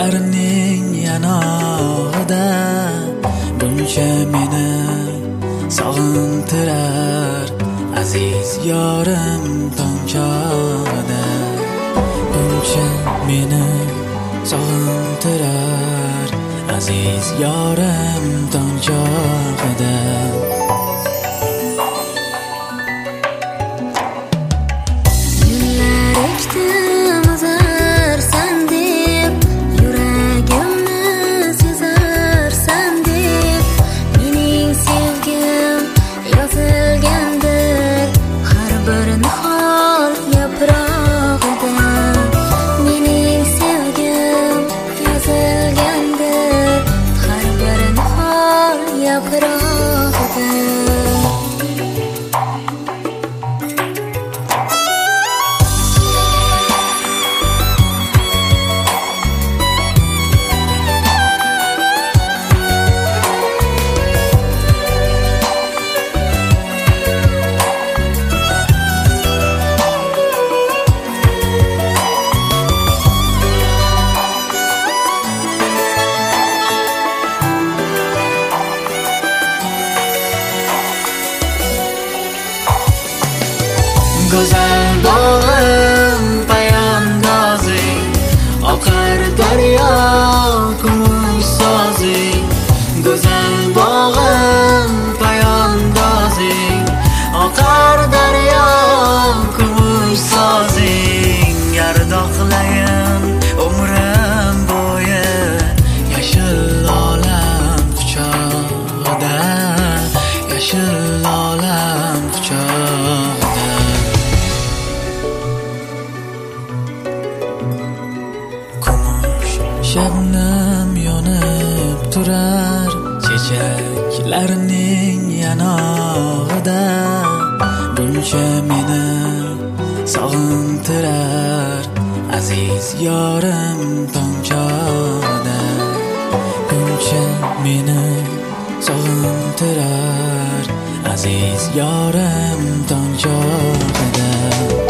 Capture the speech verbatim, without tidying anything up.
chechaklarining yanog'ida buncha meni sog'intirar aziz yorim tomchoda, buncha meni sog'intirar aziz yorim tomchoda. Go'zal bog'im poyandozing, oqar daryo kumush sozing. Go'zal bog'im poyandozing, oqar daryo kumush sozing. Yardoqlayin umrim bo'yi yashil olam quchog'ida, yashil olam quchog'ida. Shabnam yonib turar chechaklarining yanog'ida, buncha meni sog'intirar aziz yorim tomchoda, buncha meni sog'intirar aziz yorim tomchoda.